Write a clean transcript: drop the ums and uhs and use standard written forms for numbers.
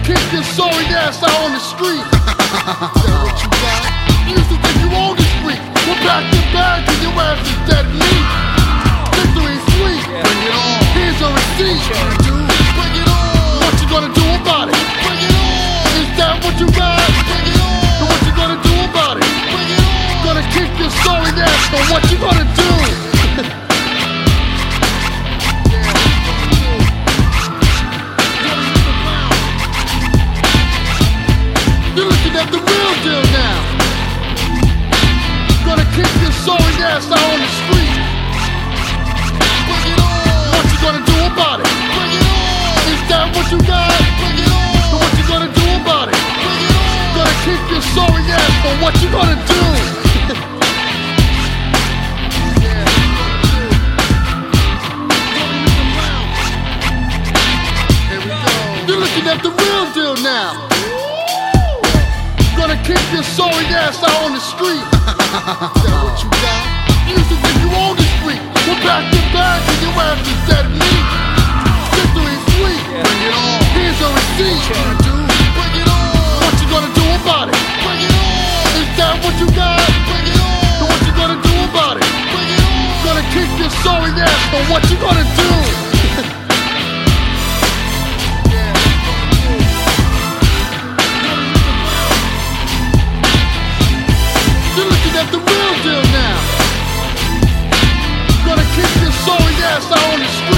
kick your sorry ass out on the street. That what you got? You used to think you own the street. Well, pack your bag and your ass is dead meat. Victory's sweet. Bring it on. Here's your receipt. Bring it on. What you gonna do about it? Bring it on. Is that what you got? Bring it on. And what you gonna do about it? Bring it on. Gonna kick your sorry ass, so what you gonna do? You're looking at the real deal now. Gonna kick your sorry ass out on the street. Bring it on. What you gonna do about it? Bring it on. Is that what you got? Bring it on. And what you gonna do about it? Bring it on. Gonna kick your sorry ass, but what you gonna do? Here we go. You're looking at the real deal now. Gonna kick your sorry ass out on the street. That what you got? You used to think you own the street. Well, pack your bag and your ass is dead meat. Victory's sweet. Bring it on. Here's your receipt. Bring it on. What you gonna do about it? Bring it on. Is that what you got? Bring it on. And what you gonna do about it? Bring it on. Gonna kick your sorry ass, but what you gonna do? At the real deal now. Gonna kick your sorry ass out on the street.